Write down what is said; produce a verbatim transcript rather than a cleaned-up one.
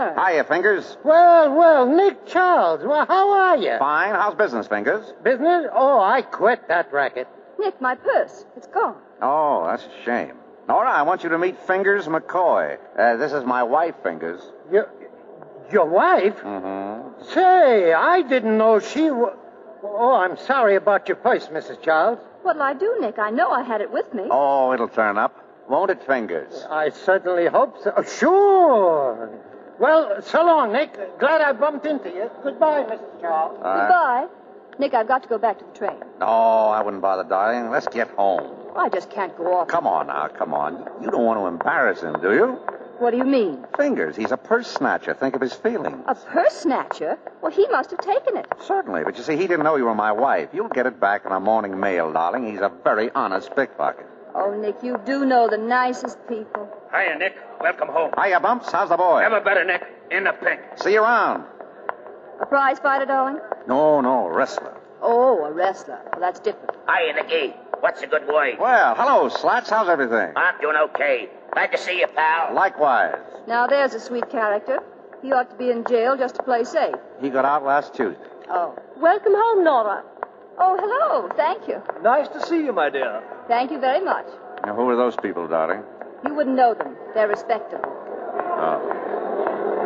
Hiya, Fingers. Well, well, Nick Charles. Well, how are you? Fine. How's business, Fingers? Business? Oh, I quit that racket. Nick, my purse. It's gone. Oh, that's a shame. Nora, I want you to meet Fingers McCoy. Uh, this is my wife, Fingers. Your, your wife? Mm-hmm. Say, I didn't know she was... Oh, I'm sorry about your purse, Missus Charles. What'll I do, Nick? I know I had it with me. Oh, it'll turn up. Won't it, Fingers? I certainly hope so. Sure. Well, so long, Nick. Glad I bumped into you. Goodbye, Missus Charles. Uh, Goodbye. Nick, I've got to go back to the train. No, I wouldn't bother, darling. Let's get home. I just can't go off. Come on now, come on. You don't want to embarrass him, do you? What do you mean? Fingers, he's a purse snatcher. Think of his feelings. A purse snatcher? Well, he must have taken it. Certainly, but you see, he didn't know you were my wife. You'll get it back in a morning mail, darling. He's a very honest pickpocket. Oh, Nick, you do know the nicest people. Hiya, Nick. Welcome home. Hiya, Bumps. How's the boy? Never better, Nick. In the pink. See you around. A prize fighter, darling? No, no, wrestler. Oh, a wrestler. Well, that's different. Hiya, Nicky. What's a good boy? Well, hello, Slats. How's everything? I'm doing okay. Glad to see you, pal. Likewise. Now, there's a sweet character. He ought to be in jail just to play safe. He got out last Tuesday. Oh. Welcome home, Nora. Oh, hello. Thank you. Nice to see you, my dear. Thank you very much. Now, who are those people, darling? You wouldn't know them. They're respectable. Oh.